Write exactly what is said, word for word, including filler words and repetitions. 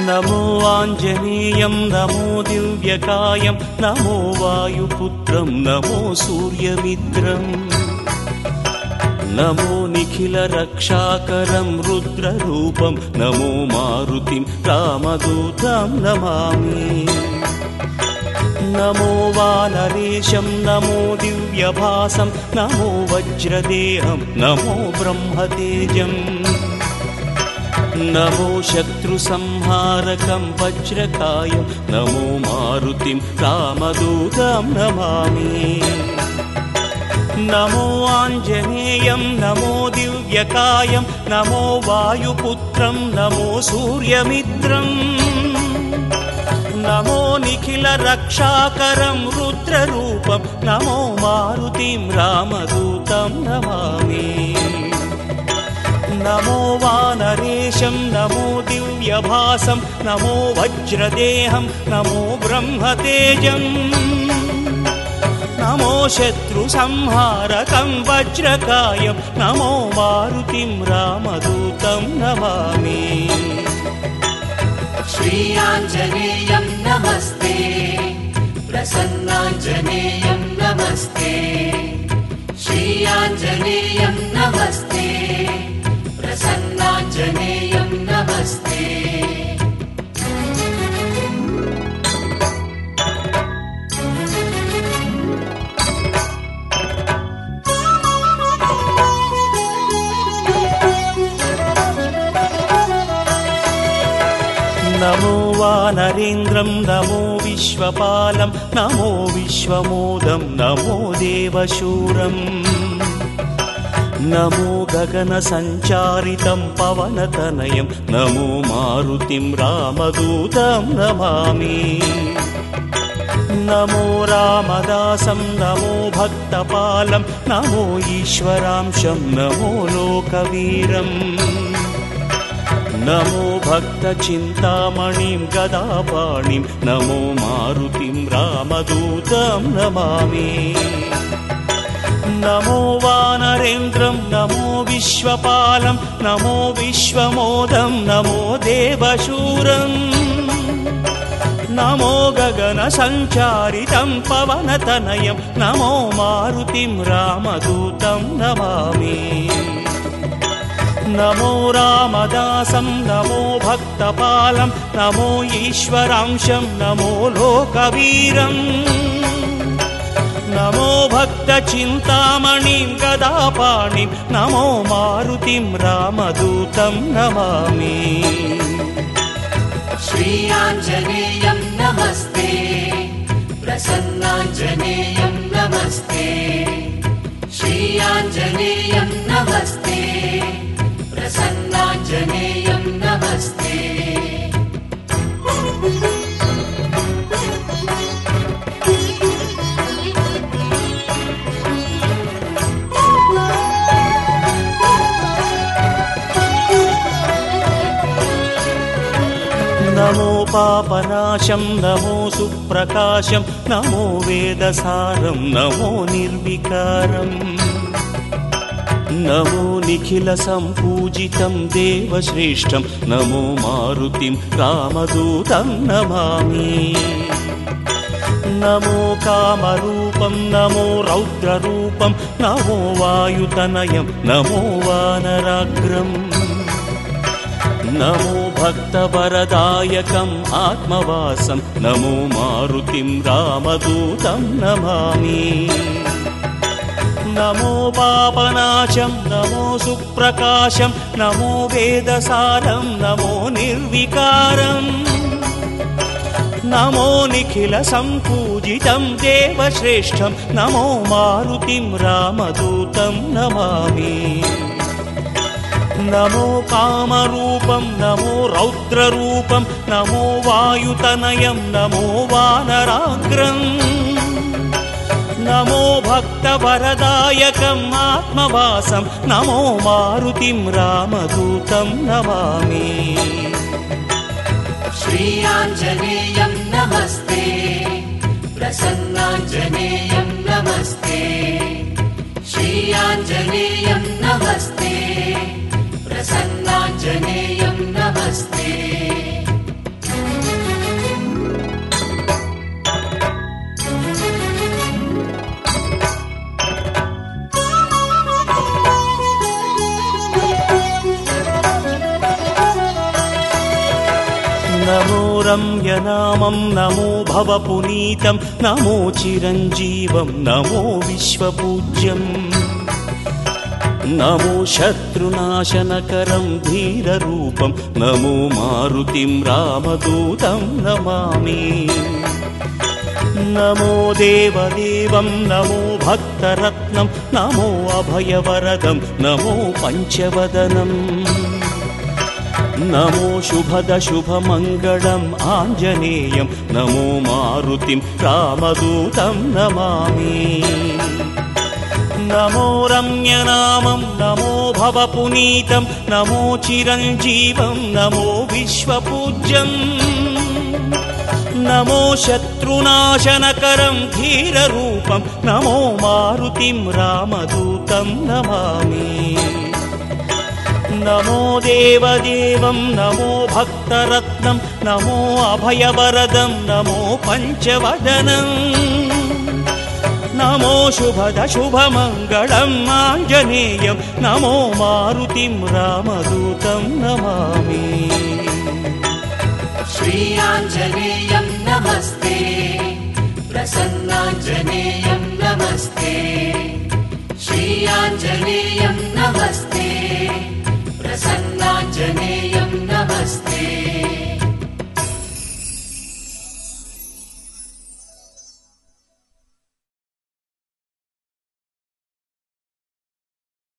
नमो आञ्जनेयं नमो दिव्यकायं नमो वायुपुत्रं नमो सूर्यमित्रम् नमो निखिलरक्षाकरं रुद्ररूपं नमो मारुतिं रामदूतं नमामि नमो वानरेशं नमो दिव्यभासं नमो वज्रदेहं नमो ब्रह्मतेजम् नमो शत्रुसंहारकं वज्रकायं नमो मारुतिं रामदूतं नमामि नमो आञ्जनेयं नमो दिव्यकायं नमो वायुपुत्रं नमो सूर्यमित्रम् नमो निखिलरक्षाकरं रुद्ररूपं नमो मारुतिं रामदूतं नमामि नमो वानरेशं नमो दिव्यभासं नमो वज्रदेहं नमो ब्रह्मतेजम् नमो शत्रुसंहारकं वज्रकायं नमो मारुतिं रामदूतं नमामि श्री आञ्जनेयं नमस्ते प्रसन्नाञ्जनेयं नमस्ते श्री आञ्जनेयं नमस्ते प्रसन्नाञ्जनेयं नमस्ते नमो वानरेन्द्रं नमो विश्वपालं नमो विश्वमोदं नमो देवशूरम् नमो गगनसञ्चारितं पवनतनयं नमो मारुतिं रामदूतं नमामि नमो रामदासं नमो भक्तपालं नमो ईश्वरांशं नमो लोकवीरम् नमो भक्तचिन्तामणिं गदापाणिं नमो मारुतिं रामदूतं नमामि नमो वानरेन्द्रं नमो विश्वपालं नमो विश्वमोदं नमो देवशूरम् नमो गगनसञ्चारितं पवनतनयं नमो मारुतिं रामदूतं नमामि नमो रामदासं नमो भक्तपालं नमो ईश्वरांशं नमो लोकवीरम् नमो भक्तचिन्तामणिं गदापाणिं नमो मारुतिं रामदूतं नमामि श्री आञ्जनेयं नमस्ते प्रसन्नाञ्जनेयं नमस्ते श्री आञ्जनेयं नमस्ते प्रसन्नाञ्जनेयं नमस्ते नमो पापनाशं नमो सुप्रकाशं नमो वेदसारं नमो निर्विकारम् नमो निखिलसम्पूजितं देवश्रेष्ठं नमो मारुतिं रामदूतं नमामि नमो कामरूपं नमो रौद्ररूपं नमो वायुतनयं नमो वानराग्रम् नमो भक्तवरदायकम् आत्मवासं नमो मारुतिं रामदूतं नमामि नमो पापनाशं नमो सुप्रकाशं नमो वेदसारं नमो निर्विकारम् नमो निखिलसम्पूजितं देवश्रेष्ठं नमो मारुतिं रामदूतं नमामि नमो कामरूपं नमो रौद्ररूपं नमो वायुतनयं नमो वानराग्रम् नमो भक्तवरदायकम् आत्मवासं नमो मारुतिं रामदूतं नमामि श्री आञ्जनेयं नमस्ते प्रसन्नाञ्जनेयं नमस्ते श्री आञ्जनेयं नमस्ते प्रसन्नाञ्जनेयं नमस्ते రమ్యనామం నమో భవపునీతం నమో చిరంజీవం నమో విశ్వపూజ్యం నమో శత్రునాశనకరం ధీరరూపం నమో మారుతిం రామదూతం నమామి నమో దేవదేవం నమో భక్తరత్నం నమో అభయవరదం నమో పంచవదనం నమో శుభద శుభమంగళం ఆంజనేయం నమో మారుతిం రామదూతం నమామి నమో రమ్యనామం నమో భవపునీతం నమో చిరంజీవం నమో విశ్వపూజ్యం నమో శత్రునాశనకరం ధీరరూపం నమో మారుతిం రామదూతం నమామి నమో దేవదేవం నమో భక్తరత్నం నమో అభయవరదం నమో పంచవదనం నమో శుభద శుభమంగళం ఆంజనేయం నమో మారుతిం రామదూతం నమామి श्रीयाञ्जनेयं नमस्ते प्रसन्नाञ्जनेयं नमस्ते श्रीयाञ्जनेयं नमस्ते